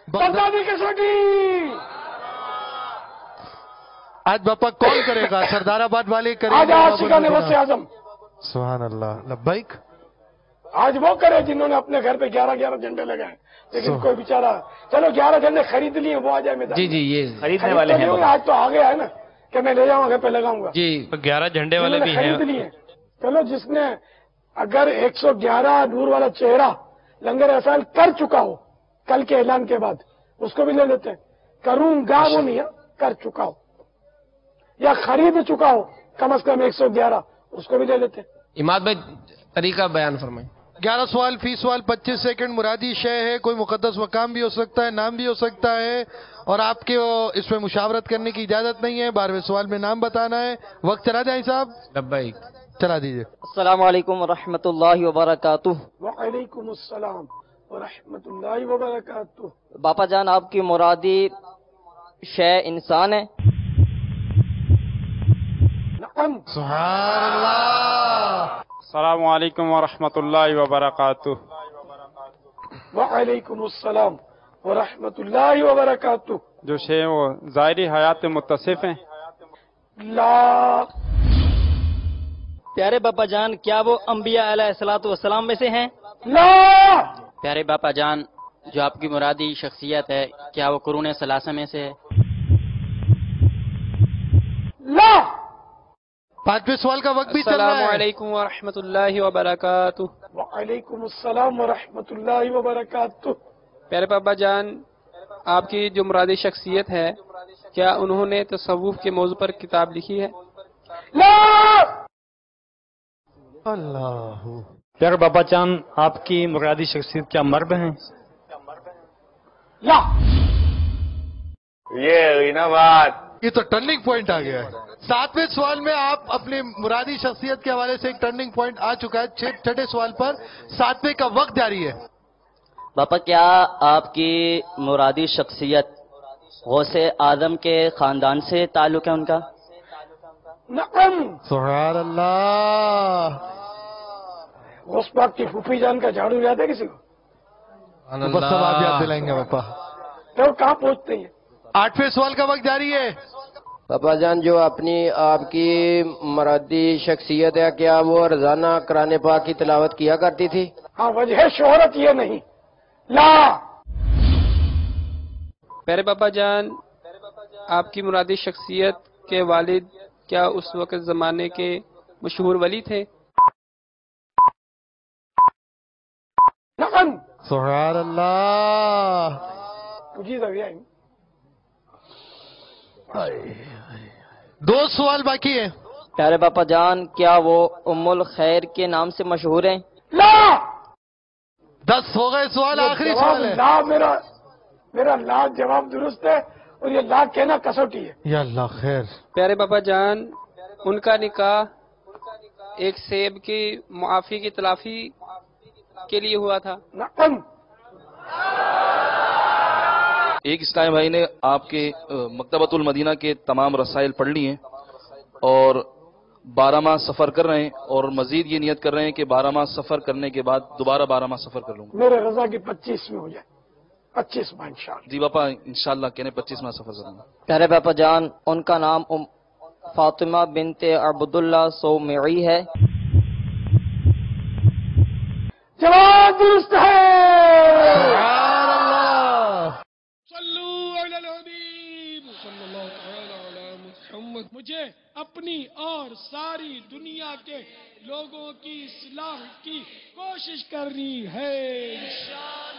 Baghdadi कसौटी। आज बापा कौन करेगा? सरदाराबाद वाले करेंगे? आज आशिकाने वसे आजम। सुभान अल्लाह। लब्बैक। आज वो करे जिन्होंने अपने घर पे 11-11 झंडे लगाए, लेकिन कोई बेचारा, चलो 11 झंडे खरीद लिए, वो आ जाए मैदान। जी जी, ये खरीदने वाले हैं। आज तो आ गया है ना कि मैं ले जाऊंगा, घर पे लगाऊंगा जी। 11 झंडे वाले भी हैं। खरीद लिए। चलो जिसने अगर 111 नूर वाला चेहरा लंगर एहसान कर चुका हो कल के ऐलान के बाद, उसको भी ले लेते हैं। करूंगा वो नहीं है, कर चुका हो या खरीद चुका हो कम से कम 111, उसको भी ले लेते हैं। इमाद भाई तरीका बयान फरमाएं। 11 सवाल, फी सवाल 25 सेकंड। मुरादी शय है, कोई मुकद्दस मकाम भी हो सकता है, नाम भी हो सकता है, और आपके इसमें मुशावरत करने की इजाजत नहीं है। 12वें सवाल में नाम बताना है। वक्त चला जाए साहब? लब्बैक। चला दीजिए। अस्सलाम वालेकुम वरहमतुल्लाहि वबरकातुह। वालेकुम अस्सलाम वरहमतुल्लाहि वबरकातुह। बापा जान, आपकी मुरादी शय इंसान है? सुभान अल्लाह। अस्सलामु अलैकुम वरहमतुल्लाहि वबरकातुह। वालेकुम अस्सलाम वरहमतुल्लाहि वबरकातुह। जो शे वो ज़ाहिरी हयात मुत्तसिफ हैं। ला। प्यारे बापा जान, क्या वो अंबिया अलैहिस्सलातु वस्सलाम में से हैं? ला। प्यारे बापा जान, जो आपकी मुरादी शख्सियत है, क्या वो कुरून सलासा में से है? ला। 5वें सवाल का वक्त भी चल रहा है। अस्सलामु अलैकुम वरहमतुल्लाहि वबरकातुह। वालेकुम अस्सलाम वरहमतुल्लाहि वबरकातुह। प्यारे बाबा जान, आपकी जो मुरादी शख्सियत है, क्या उन्होंने तसव्वुफ के मौजू पर किताब लिखी है? ला। अल्लाह। प्यारे बाबा चांद, आपकी मुरादी शख्सियत क्या मर्द हैं? ला। ये हुई ना बात। ये तो टर्निंग पॉइंट आ गया है। 7वें सवाल में आप अपनी मुरादी शख्सियत के हवाले से एक टर्निंग पॉइंट आ चुका है। 6ठे सवाल पर 7वें का वक्त जारी है। बापा, क्या आपकी मुरादी शख्सियत गौसे आजम के खानदान से ताल्लुक है उनका? नअम। सुभान अल्लाह। गौस पाक की फूफी जान का झाड़ू याद है किसी को? बस सब आप याद दिलाएंगे पापा। तो कहाँ पहुँचते हैं? 8वें सवाल का वक्त जारी है। पापा जान, जो आपकी मुरादी शख्सियत है, क्या वो रोजाना कुरान पाक की तिलावत किया करती थी? हाँ, वजह शोहरत ये नहीं। ला। प्यारे बाबा जान, आपकी मुरादी शख्सियत के वालिद क्या उस वक्त जमाने के मशहूर वली थे? नअम। सुभान अल्लाह। जी रविया। 2 सवाल बाकी है। प्यारे बापा जान, क्या वो उम्मुल खैर के नाम से मशहूर हैं? ला। 10 हो गए सवाल। आखिरी सवाल है। ला। मेरा ला जवाब दुरुस्त है, और ये ला कहना कसौटी है। या अल्लाह खैर। प्यारे बाबा जान, उनका निकाह एक सेब की मुआफी की तलाफी के लिए हुआ था। नअम। एक इस्लामी भाई ने आपके मकतबतुल मदीना के तमाम रसाइल पढ़ लिए हैं और 12 माह सफ़र कर रहे हैं, और मजीद ये नियत कर रहे हैं कि 12 माह सफ़र करने के बाद दोबारा 12 माह सफ़र कर लूंगा। मेरे रजा की 25 में हो जाए। 25 माह इंशाअल्लाह। जी बापा, इंशाअल्लाह कहने 25 माह सफ़र करूंगा। प्यारे बापा जान, उनका नाम फातिमा बिनते अब्दुल्ला सौमई है? जवाब दुरुस्त है। मुझे अपनी और सारी दुनिया के लोगों की इस्लाह की कोशिश करनी है।